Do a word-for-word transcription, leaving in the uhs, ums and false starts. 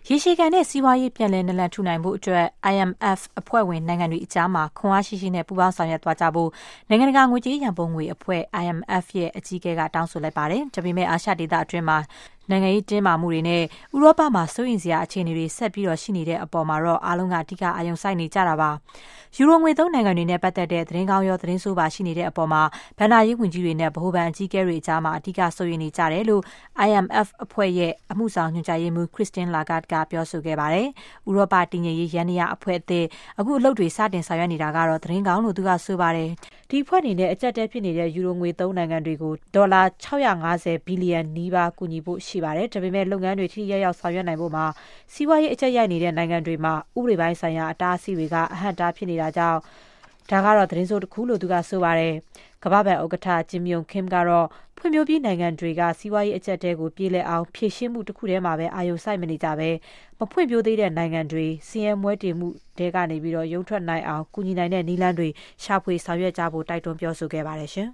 ရေရှည်ခံတဲ့စီးပွားရေးပြန်လည်နလန်ထူနိုင်ဖို့အတွက် I M F အဖွဲ့ဝင်နိုင်ငံတွေအကြားမှာခွန်အားရှိရှိနဲ့ပူးပေါင်းဆောင်ရွက်သွားကြဖို့နိုင်ငံတကာငွေကြေးရန်ပုံငွေအဖွဲ့ I M F ရဲ့အကြီးအကဲကတောင်းဆိုလိုက်ပါတယ်။ဒါပေမဲ့အာရှဒေသအတွင်းမှာနိုင်ငံရေးတင်းမာမှုတွေနဲ့ဥရောပမှာစိုးရိမ်စရာအခြေအနေတွေဆက်ပြီးတော့ရှိနေတဲ့အပေါ်မှာတော့အားလုံးကအဓိကအာရုံစိုက်နေကြတာပါ။ယူရိုငွေသုံးနိုင်ငံတွေနဲ့ပတ်သက်တဲ့သတင်းကောင်းရောသတင်းဆိုးပါရှိနေတဲ့အပေါ်မှာဘဏ္ဍာရေးဝန်ကြီးတွေနဲ့ဗဟိုဘဏ်အကြီးအကဲတွေအကြားမှာအဓိကစိုးရိမ်နေကြတယ်လို့ I M F အဖွဲ့ရဲ့အမှုဆောင်ညွှန်ကြားရေးမှူး Christine Lagarde ကပြောဆိုခဲ့ပါတယ်။ဥရောပတည်ငြိမ်ရေးယန္တရားအဖွဲ့အသစ်အခုအလုပ်တွေစတင်ဆောင်ရွက်နေတာကတော့သတင်းကောင်းလို့သူကဆိုပါတယ်။ဒီအဖွဲ့အနေနဲ့အကျပ်တဲဖြစ်နေတဲ့ယူရိုငွေသုံးနိုင်ငံတွေကိုဒေါ်လာ၆၅၀ဘီလီယံနီးပါးကူညီဖို့ရှိပါတယ်။ဒါပေမဲ့လုပ်ငန်းတွေထိထိရောက်ရောက်ဆောင်ရွက်နိုင်ဖို့မှာစီးပွားရေးအကျပ်ရိုက်နေတဲ့နိုင်ငံတွေမှာဥပဒေပိုင်းဆိုင်ရာအတားအဆီးတွေကအဟန့်အတားဖြစ်နေတာကြောင့်ဒါကတော့သတင်းဆိုးတစ်ခုလို့သူကဆိုပါတယ်။ကမ္ဘာ့ဘဏ်ဥက္ကဋ္ဌ Jim Yong Kim ကတော့ဖွံ့ဖြိုးပြီးနိုင်ငံတွေကစီးပွားရေးအကျပ်တဲကိုပြေလည်အောင်ဖြေရှင်းမှုတစ်ခုတည်းမှာပဲအာရုံစိုက်မနေကြပဲမဖွံ့ဖြိုးသေးတဲ့နိုင်ငံတွေဆင်းရဲမွဲတေမှုတွေကနေပြီးတော့ရုန်းထွက်နိုင်အောင်ကူညီနိုင်တဲ့နည်းလမ်းတွေရှာဖွေဆောင်ရွက်ကြဖို့တိုက်တွန်းပြောဆိုခဲ့ပါတယ်ရှင်